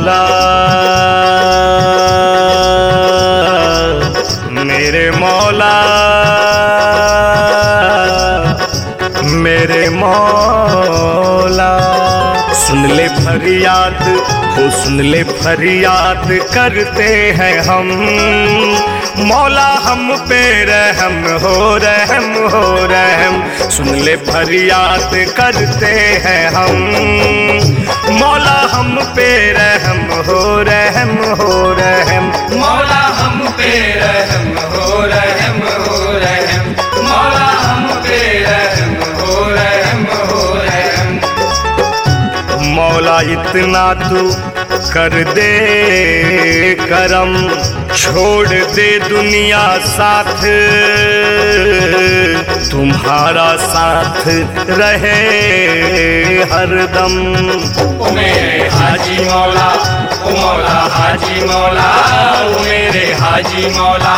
मौला मेरे मौला मेरे मौला, सुन ले फरियाद हो, सुन ले फरियाद करते हैं हम। मौला हम पे रहम हो, रहम हो रहम, सुन ले फरियाद करते हैं हम। मौला हम पे रहम हो, रहम हो रहम, मौला हम पे रहम हो, रहम हो रहम, मौला हम पे रहम हो, रहम हो रहम। मौला इतना तू कर दे करम, छोड़ दे दुनिया साथ, तुम्हारा साथ रहे हरदम। ओ मेरे हाजी मौला, ओ मौला हाजी मौला, ओ मेरे हाजी मौला।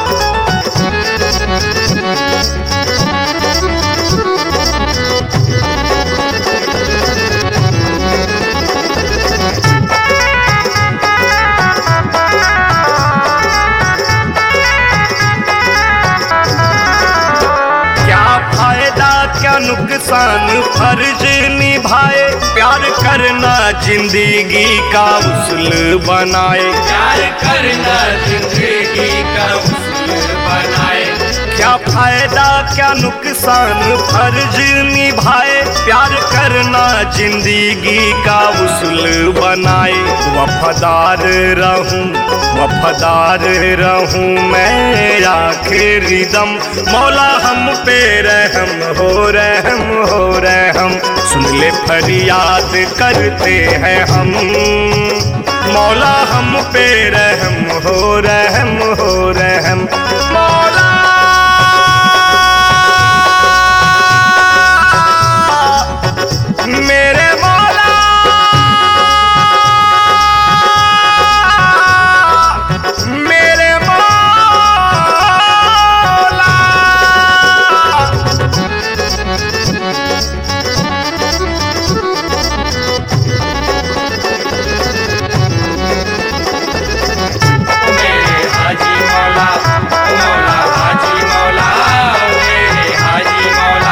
क्या नुकसान फर्ज निभाए, प्यार करना जिंदगी का उसूल बनाए, प्यार करना जिंदगी का उसूल बनाए। क्या फायदा क्या नुकसान फर्ज निभाए, प्यार करना जिंदगी का उसूल बनाए। वफादार रहूं, वफादार रहूं मैं आखिरी दम। मौला हम पे रहम हो, रहम हो रहम, सुन ले फरियाद करते हैं हम। मौला हम पे रहम हो, रहम हो रहम, मौला मेरे मौला मेरे मौला। मेरे हाजी मौला, ओ मौला हाजी मौला, ओ मेरे हाजी मौला।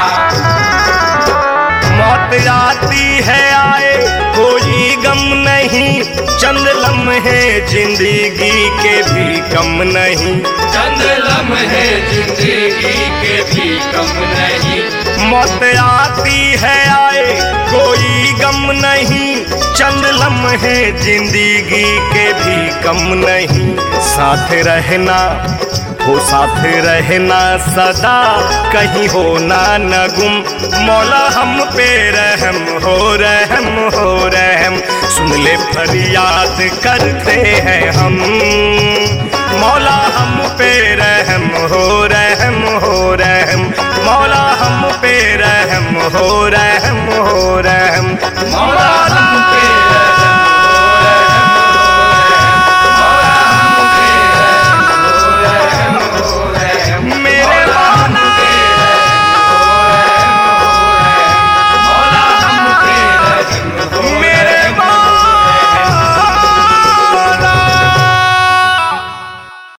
मौत आती है आए कोई गम नहीं, चंद लम्हे जिंदगी के भी कम नहीं, चंद लम्हे जिंदगी के भी कम नहीं। मौत आती है आए कोई गम नहीं, चंद लम्हे जिंदगी के भी कम नहीं। साथ रहना हो, साथ रहना सदा, कहीं हो ना न गुम। मौला हम पे रहम हो, रहम हो रहम, सुन ले फरियाद करते हैं हम। मौला हम पे रहम हो, रहम हो रहम, मौला हम पे रहम हो, रहम हो रहम, मौला